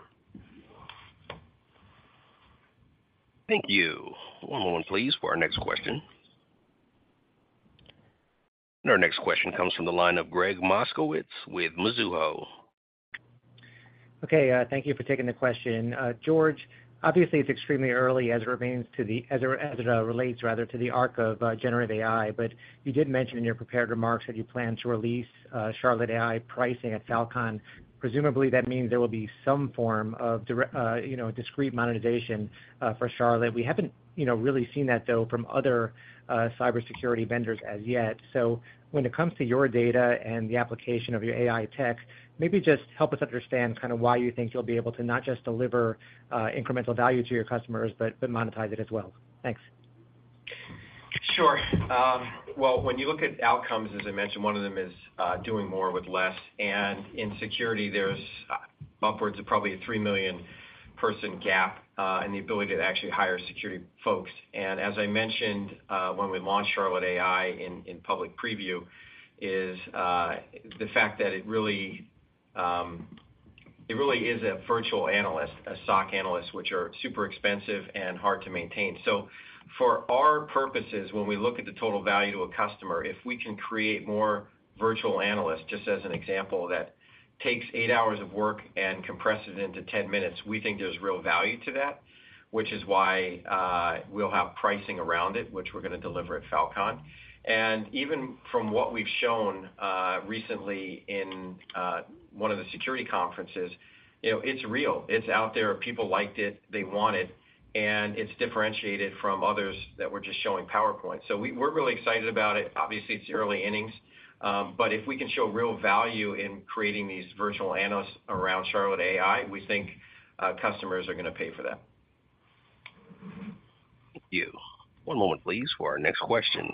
Speaker 1: Thank you. One moment, please, for our next question. And our next question comes from the line of Gregg Moskowitz with Mizuho.
Speaker 15: Okay, thank you for taking the question. George, obviously it's extremely early as it relates to the arc of generative AI, but you did mention in your prepared remarks that you plan to release Charlotte AI pricing at Falcon. Presumably that means there will be some form of discrete monetization for Charlotte. We haven't really seen that though from other cybersecurity vendors as yet. So when it comes to your data and the application of your AI tech, maybe just help us understand kind of why you think you'll be able to not just deliver incremental value to your customers, but monetize it as well. Thanks.
Speaker 3: Sure. Well, when you look at outcomes, as I mentioned, one of them is doing more with less. And in security, there's upwards of probably a 3 million person gap in the ability to actually hire security folks. And as I mentioned when we launched Charlotte AI in public preview, is the fact that it really is a virtual analyst, a SOC analyst, which are super expensive and hard to maintain. So for our purposes, when we look at the total value to a customer, if we can create more virtual analysts, just as an example, that takes 8 hours of work and compresses it into 10 minutes, we think there's real value to that, which is why we'll have pricing around it, which we're going to deliver at Falcon. And even from what we've shown recently in one of the security conferences, it's real. It's out there. People liked it. They want it. And it's differentiated from others that were just showing PowerPoint. So we're really excited about it. Obviously, it's early innings. But if we can show real value in creating these virtual analysts around Charlotte AI, we think customers are going to pay for that.
Speaker 1: Thank you. One moment, please, for our next question.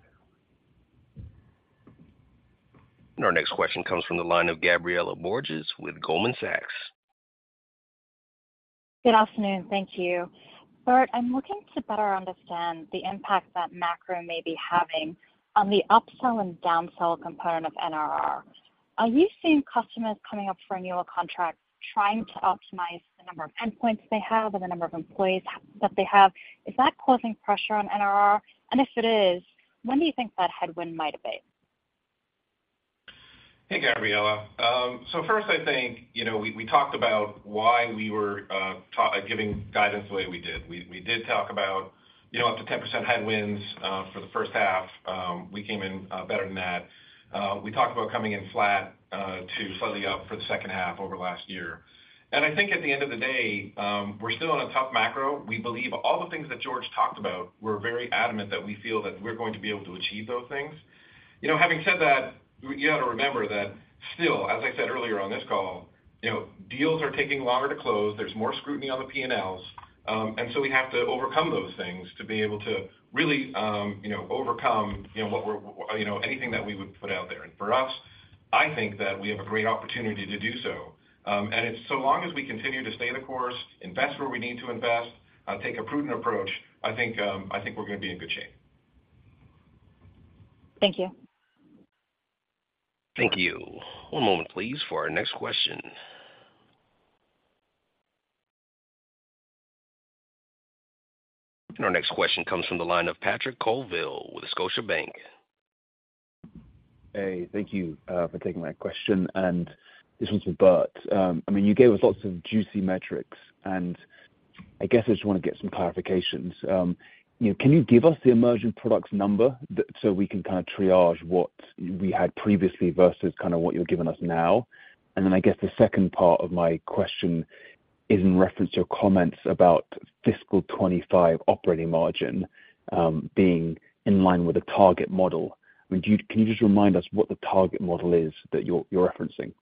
Speaker 1: And our next question comes from the line of Gabriela Borges with Goldman Sachs.
Speaker 16: Good afternoon. Thank you. Burt, I'm looking to better understand the impact that macro may be having on the upsell and downsell component of NRR. Are you seeing customers coming up for renewal contracts trying to optimize the number of endpoints they have and the number of employees that they have? Is that causing pressure on NRR? And if it is, when do you think that headwind might abate?
Speaker 6: Hey, Gabriela. So first, I think, we talked about why we were giving guidance the way we did. We did talk about, up to 10% headwinds for the first half. We came in better than that. We talked about coming in flat to slightly up for the second half over last year. And I think at the end of the day, we're still in a tough macro. We believe all the things that George talked about, we're very adamant that we feel that we're going to be able to achieve those things. Having said that, you got to remember that still, as I said earlier on this call, deals are taking longer to close. There's more scrutiny on the P&Ls. And so we have to overcome those things to be able to really, overcome, what we're, anything that we would put out there. And for us, I think that we have a great opportunity to do so. And it's so long as we continue to stay the course, invest where we need to invest, take a prudent approach, I think we're going to be in good shape.
Speaker 16: Thank you.
Speaker 1: Thank you. One moment, please, for our next question. And our next question comes from the line of Patrick Colville with Scotiabank.
Speaker 17: Hey, thank you for taking my question. And this one's for Burt. You gave us lots of juicy metrics, and I guess I just want to get some clarifications. Can you give us the emerging products number so we can kind of triage what we had previously versus kind of what you're giving us now? And then I guess the second part of my question is in reference to your comments about fiscal 25 operating margin being in line with the target model. Can you just remind us what the target model is that you're referencing?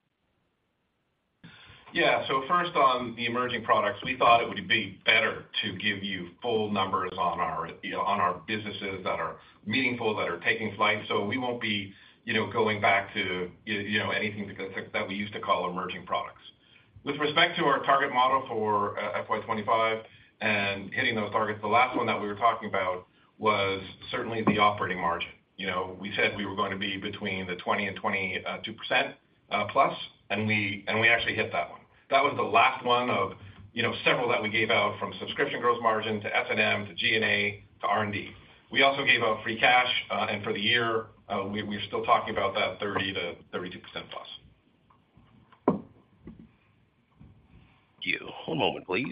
Speaker 6: Yeah. So first on the emerging products, we thought it would be better to give you full numbers on our businesses that are meaningful, that are taking flight. So we won't be, going back to, anything that we used to call emerging products. With respect to our target model for FY25 and hitting those targets, the last one that we were talking about was certainly the operating margin. We said we were going to be between the 20 and 22% plus, and we actually hit that one. That was the last one of, several that we gave out, from subscription gross margin to S&M to G&A to R&D. We also gave out free cash, and for the year, we're still talking about that 30 to 32% plus.
Speaker 1: Thank you. One moment, please.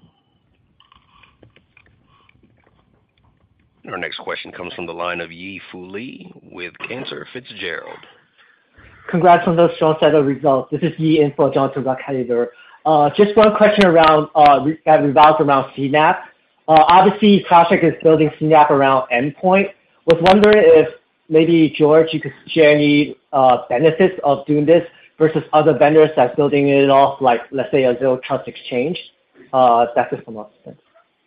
Speaker 1: Our next question comes from the line of Yi Fu Lee with Cantor Fitzgerald.
Speaker 18: Congrats on those strong set of results. This is Yi in for Jonathan Ruykhaver. Just one question around that revolves around CNAPP. Obviously, CrowdStrike is building CNAPP around endpoint. Was wondering if maybe, George, you could share any benefits of doing this versus other vendors that's building it off, like, let's say, a Zero Trust Exchange. That's it from us. Thanks.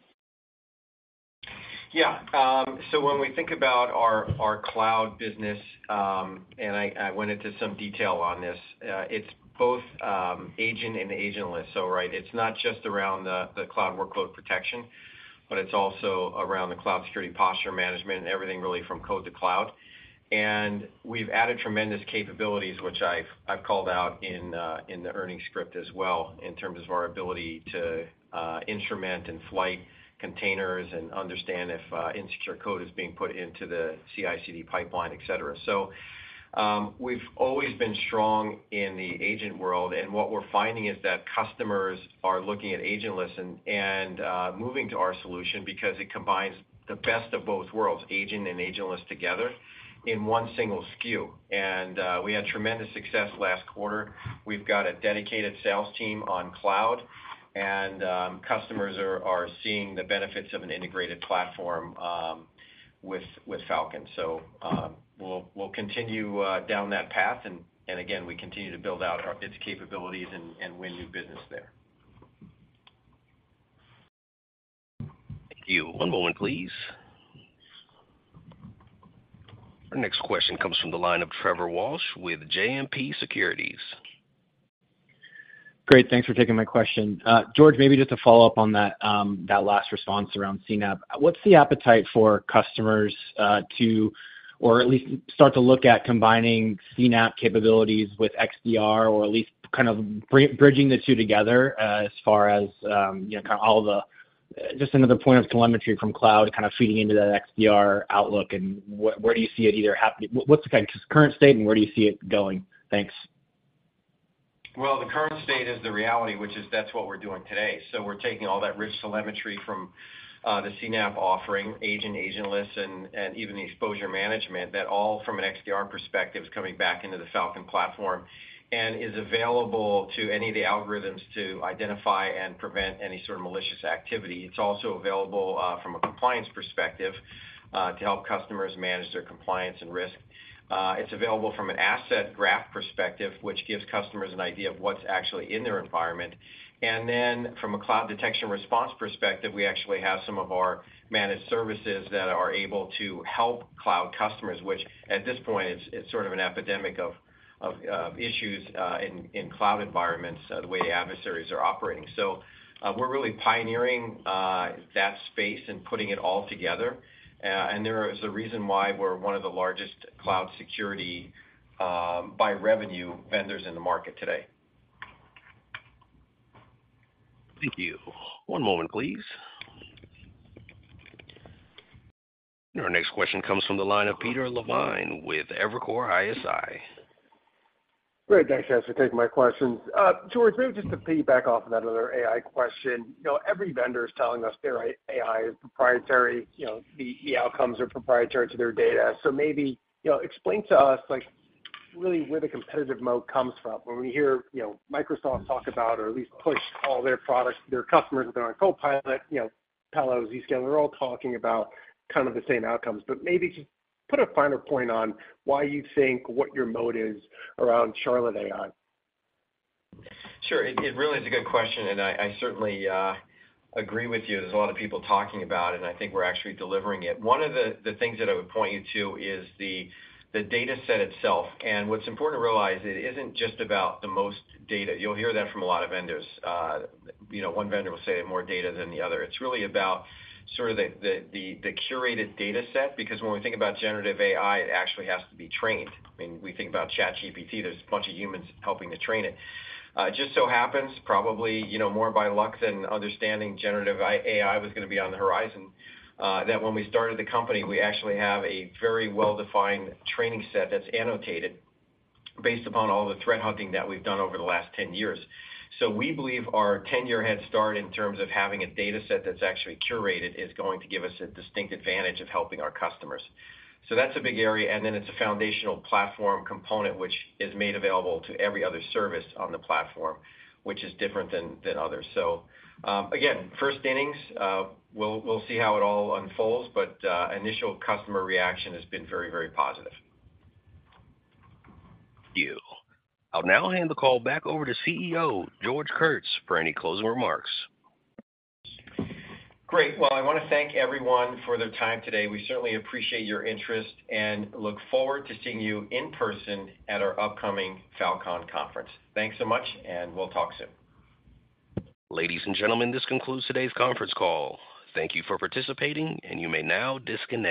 Speaker 3: Yeah. So when we think about our cloud business, and I went into some detail on this, it's both agent and agentless. So, right, it's not just around the cloud workload protection, but it's also around the cloud security posture management and everything really from code to cloud. And we've added tremendous capabilities, which I've called out in the earnings script as well, in terms of our ability to instrument and flight containers and understand if insecure code is being put into the CI/CD pipeline, et cetera. So we've always been strong in the agent world, and what we're finding is that customers are looking at agentless and moving to our solution because it combines the best of both worlds, agent and agentless together, in one single SKU. And we had tremendous success last quarter. We've got a dedicated sales team on cloud, and customers are seeing the benefits of an integrated platform with Falcon. So we'll continue down that path, and again, we continue to build out its capabilities and win new business there.
Speaker 1: Thank you. One moment, please. Our next question comes from the line of Trevor Walsh with JMP Securities.
Speaker 19: Great. Thanks for taking my question. George, maybe just to follow up on that last response around CNAP. What's the appetite for customers to, or at least start to look at combining CNAP capabilities with XDR, or at least kind of bridging the two together as far as kind of all the just another point of telemetry from cloud kind of feeding into that XDR outlook, and where do you see it either happening? What's the kind of current state, and where do you see it going? Thanks.
Speaker 3: Well, the current state is the reality, which is that's what we're doing today. So we're taking all that rich telemetry from the CNAP offering, agent, agentless, and even the exposure management, that all from an XDR perspective is coming back into the Falcon platform and is available to any of the algorithms to identify and prevent any sort of malicious activity. It's also available from a compliance perspective to help customers manage their compliance and risk. It's available from an asset graph perspective, which gives customers an idea of what's actually in their environment. And then from a cloud detection response perspective, we actually have some of our managed services that are able to help cloud customers, which at this point it's sort of an epidemic of issues in cloud environments, the way the adversaries are operating. So we're really pioneering that space and putting it all together. And there is a reason why we're one of the largest cloud security by revenue vendors in the market today.
Speaker 1: Thank you. One moment, please. Our next question comes from the line of Peter Levine with Evercore ISI.
Speaker 20: Great. Thanks, guys, for taking my questions. George, maybe just to piggyback off of that other AI question, every vendor is telling us their AI is proprietary. The outcomes are proprietary to their data. So maybe, explain to us, really where the competitive moat comes from. When we hear, Microsoft talk about, or at least push all their products, their customers that are on Copilot, Palo, Zscaler, they're all talking about kind of the same outcomes. But maybe just put a finer point on why you think what your moat is around Charlotte AI.
Speaker 3: Sure. It really is a good question, and I certainly agree with you. There's a lot of people talking about it, and I think we're actually delivering it. One of the things that I would point you to is the data set itself. And what's important to realize, it isn't just about the most data. You'll hear that from a lot of vendors. One vendor will say more data than the other. It's really about sort of the curated data set, because when we think about generative AI, it actually has to be trained. I mean, we think about ChatGPT, there's a bunch of humans helping to train it. It just so happens, probably, more by luck than understanding generative AI was going to be on the horizon, that when we started the company, we actually have a very well-defined training set that's annotated based upon all the threat hunting that we've done over the last 10 years. So we believe our 10-year head start in terms of having a data set that's actually curated is going to give us a distinct advantage of helping our customers. So that's a big area, and then it's a foundational platform component which is made available to every other service on the platform, which is different than others. So again, first innings, we'll see how it all unfolds, but initial customer reaction has been very, very positive.
Speaker 1: Thank you. I'll now hand the call back over to CEO George Kurtz for any closing remarks.
Speaker 3: Great. Well, I want to thank everyone for their time today. We certainly appreciate your interest and look forward to seeing you in person at our upcoming Falcon conference. Thanks so much, and we'll talk soon.
Speaker 1: Ladies and gentlemen, this concludes today's conference call. Thank you for participating, and you may now disconnect.